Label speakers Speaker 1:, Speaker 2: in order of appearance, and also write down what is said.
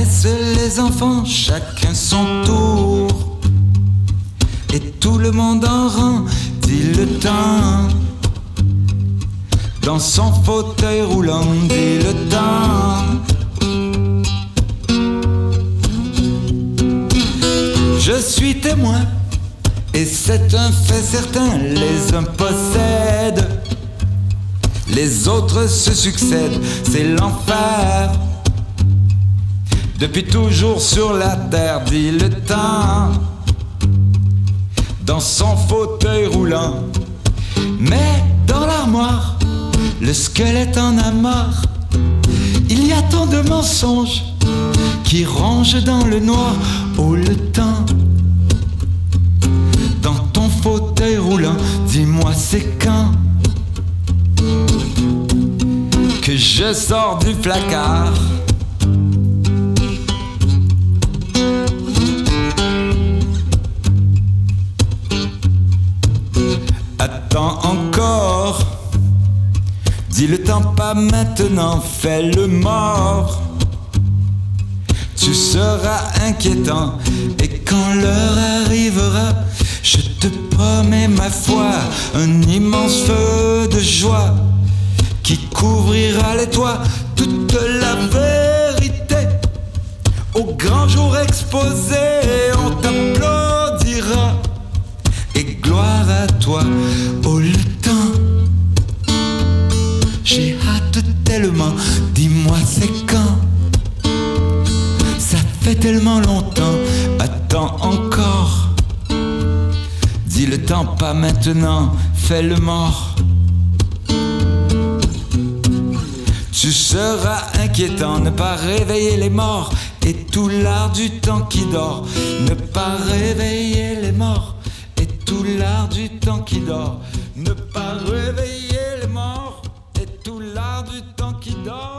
Speaker 1: Naissent les enfants, chacun son tour, et tout le monde en rang, dit le temps. Dans son fauteuil roulant, dit le temps. Je suis témoin, et c'est un fait certain. Les uns possèdent, les autres se succèdent, c'est l'enfer. Depuis toujours sur la terre, dit le temps. Dans son fauteuil roulant, mais dans l'armoire, le squelette en a marre. Il y a tant de mensonges qui rongent dans le noir. Oh le temps. Dans ton fauteuil roulant, dis-moi c'est quand que je sors du placard. Attends encore, dis le temps pas maintenant, fais le mort. Tu seras inquiétant, et quand l'heure arrivera, je te promets ma foi, un immense feu de joie qui couvrira les toits, toute la vérité. Au grand jour exposé, on t'applaudira, et gloire à toi, oh le temps. J'ai hâte tellement, dis-moi c'est quand. Ça fait tellement longtemps, attends encore. Dis le temps pas maintenant, fais le mort. Tu seras inquiétant, ne pas réveiller les morts, et tout l'art du temps qui dort. Ne pas réveiller les morts, et tout l'art du temps qui dort. Ne pas réveiller les morts, et tout l'art du temps qui dort.